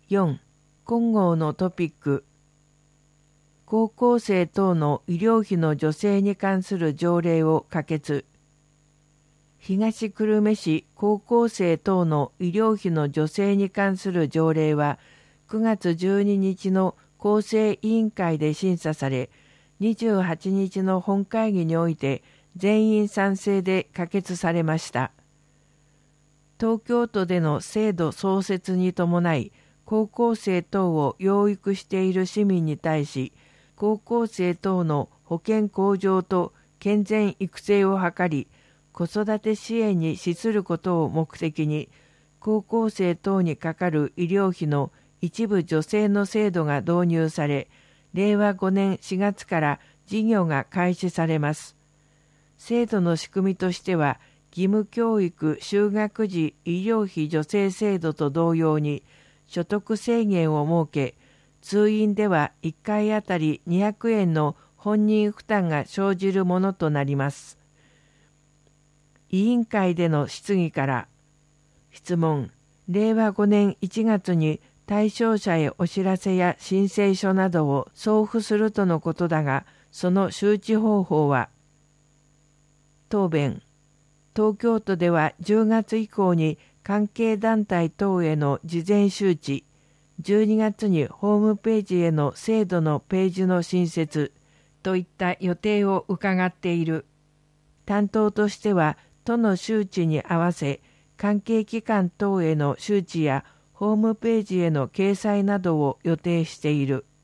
4、今号のトピック。高校生等の医療費の助成に関する条例を可決。東久留米市高校生等の医療費の助成に関する条例は9月12日の厚生委員会で審査され、28日の本会議において全員賛成で可決されました。東京都での制度創設に伴い、高校生等を養育している市民に対し、高校生等の保健向上と健全育成を図り、子育て支援に資することを目的に、高校生等にかかる医療費の一部助成の制度が導入され、令和5年4月から事業が開始されます。制度の仕組みとしては、義務教育就学時医療費助成制度と同様に、所得制限を設け、通院では1回あたり200円の本人負担が生じるものとなります。委員会での質疑から、質問、令和5年1月に対象者へお知らせや申請書などを送付するとのことだが、その周知方法は。答弁、東京都では10月以降に関係団体等への事前周知、12月にホームページへの制度のページの新設といった予定を伺っている。担当としては都の周知に合わせ、関係機関等への周知やホームページへの掲載などを予定している。